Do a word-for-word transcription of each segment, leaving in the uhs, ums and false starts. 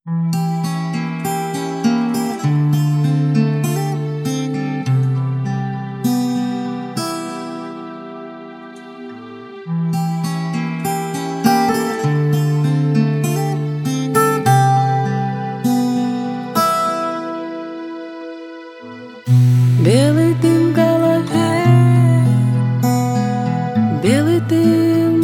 Белый дым в голове, белый дым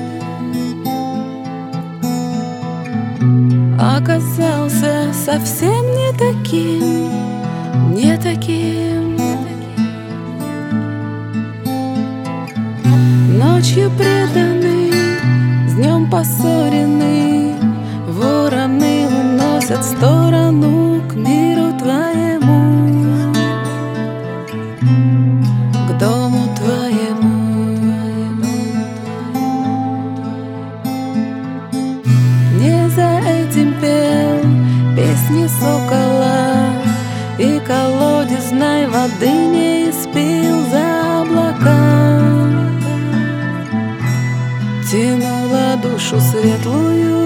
оказался совсем не таким, не таким. Ночью преданный, с днем поссоренный, вороны уносят в сторону к миру твоему, к дому твоему. Не за этим пел песни сокола, и колодезной воды не испил за облака. Тянула душу светлую,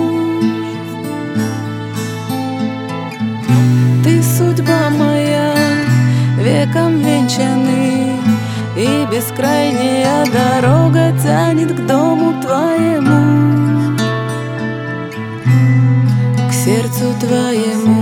ты судьба моя, веком венчанный, и бескрайняя дорога тянет к дому твоему, к сердцу твоему.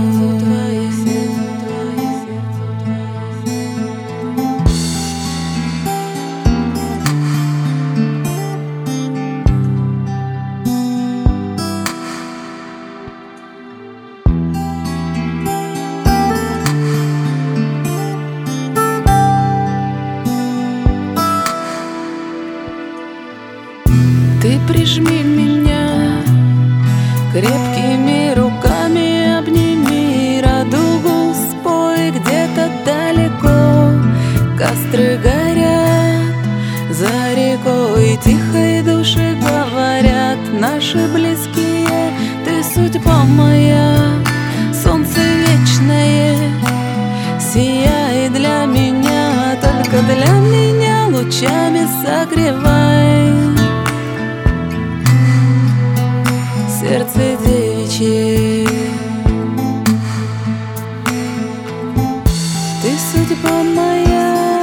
Ты прижми меня крепкими руками, обними, радугу спой где-то далеко. Костры горят за рекой, тихой души говорят наши близкие. Ты судьба моя, солнце вечное, сияй для меня, только для меня лучами согревай. Сердце девичье, ты судьба моя,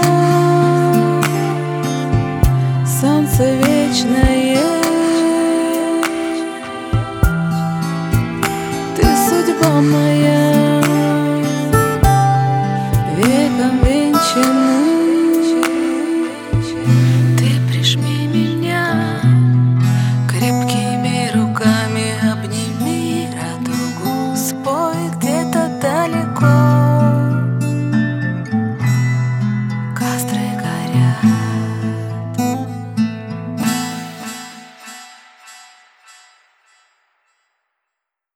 солнце вечное, ты судьба моя, веком венчанный. Ты прижми меня крепкими руками, обними, радугу спой где-то далеко. Костры горят